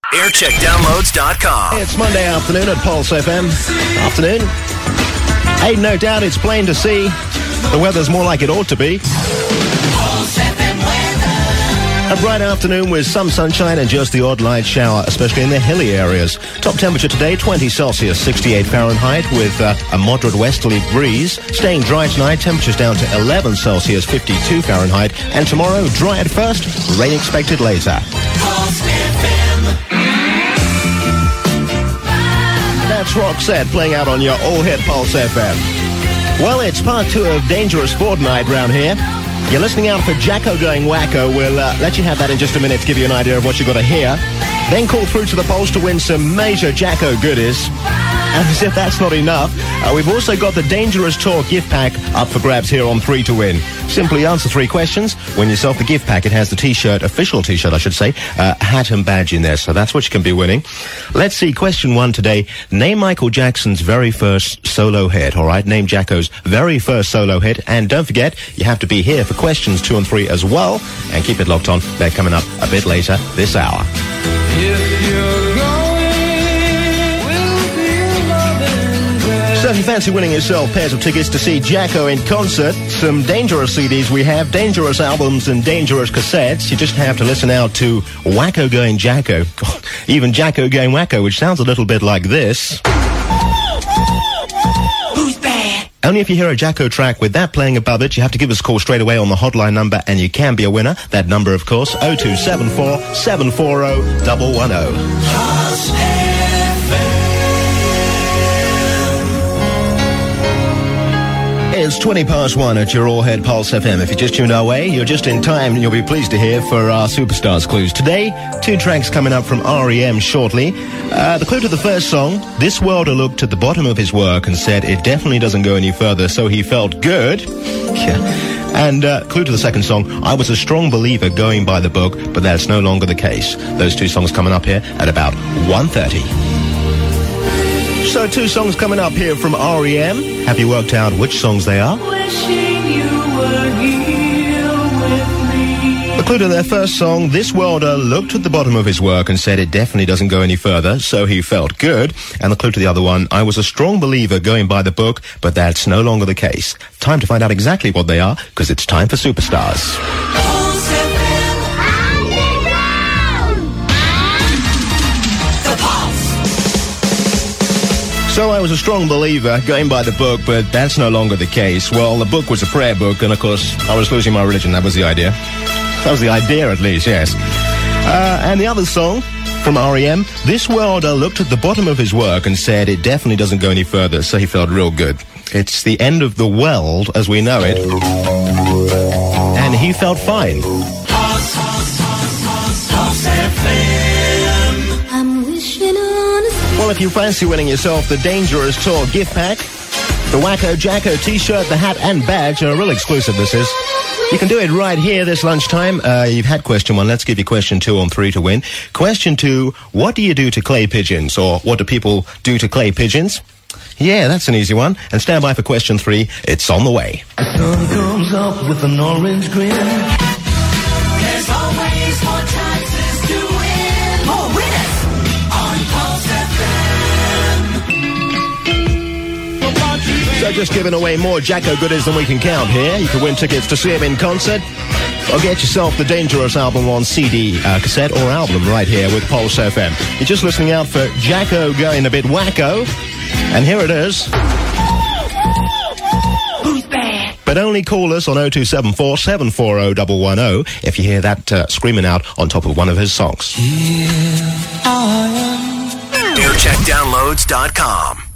Aircheckdownloads.com. It's Monday afternoon at Pulse FM. Afternoon. Hey, no doubt it's plain to see the weather's more like it ought to be. A bright afternoon with some sunshine and just the odd light shower, especially in the hilly areas. Top temperature today, 20 Celsius, 68 Fahrenheit, with a moderate westerly breeze. Staying dry tonight, temperatures down to 11 Celsius, 52 Fahrenheit. And tomorrow, dry at first, rain expected later. That's Roxette playing out on your all-hit Pulse FM. Well, it's part 2 of Dangerous Fortnight round here. You're listening out for Jacko Going Wacko. We'll let you have that in just a minute to give you an idea of what you've got to hear. Then call through to the polls to win some major Jacko goodies. And as if that's not enough, we've also got the Dangerous Tour gift pack up for grabs here on 3 to Win. Simply answer 3 questions, win yourself the gift pack. It has the T-shirt, official T-shirt I should say, hat and badge in there, so that's what you can be winning. Let's see, question 1 today. Name Michael Jackson's very first solo hit, all right? Name Jacko's very first solo hit. And don't forget, you have to be here for questions 2 and 3 as well. And keep it locked on. They're coming up a bit later this hour. So if you fancy winning yourself pairs of tickets to see Jacko in concert, some dangerous CDs we have, dangerous albums and dangerous cassettes, you just have to listen out to Wacko Going Jacko. Even Jacko Going Wacko, which sounds a little bit like this. Who's bad? Only if you hear a Jacko track with that playing above it, you have to give us a call straight away on the hotline number and you can be a winner. That number, of course, 0274 740 110. It's 20 past 1 at your all-head Pulse FM. If you just tuned our way, you're just in time and you'll be pleased to hear for our Superstars clues. Today, 2 tracks coming up from R.E.M. shortly. The clue to the first song, this worlder looked at the bottom of his work and said it definitely doesn't go any further, so he felt good. Yeah. And clue to the second song, I was a strong believer going by the book, but that's no longer the case. Those 2 songs coming up here at about 1:30. So 2 songs coming up here from R.E.M. Have you worked out which songs they are? The clue to their first song, this welder looked at the bottom of his work and said it definitely doesn't go any further, so he felt good. And the clue to the other one, I was a strong believer going by the book, but that's no longer the case. Time to find out exactly what they are, because it's time for Superstars. So I was a strong believer, going by the book, but that's no longer the case. Well, the book was a prayer book, and of course, I was losing my religion. That was the idea. That was the idea, at least, yes. And the other song from R.E.M., this welder looked at the bottom of his work and said it definitely doesn't go any further, so he felt real good. It's the end of the weld as we know it. And he felt fine. Well, if you fancy winning yourself the Dangerous Tour gift pack, the Wacko Jacko T-shirt, the hat and badge, a real exclusive this is. You can do it right here this lunchtime. You've had question 1. Let's give you question 2 on 3 to win. Question 2, what do you do to clay pigeons? Or what do people do to clay pigeons? Yeah, that's an easy one. And stand by for question 3. It's on the way. The sun comes up with an orange grin. There's always more chances to win. More winners on Pulse FM. So just giving away more Jacko goodies than we can count here. You can win tickets to see him in concert, or get yourself the Dangerous album on CD, cassette or album right here with Pulse FM. You're just listening out for Jacko Going a Bit Wacko, and here it is. Who's bad? But only call us on 0274 740 110 if you hear that screaming out on top of one of his songs. Aircheckdownloads.com.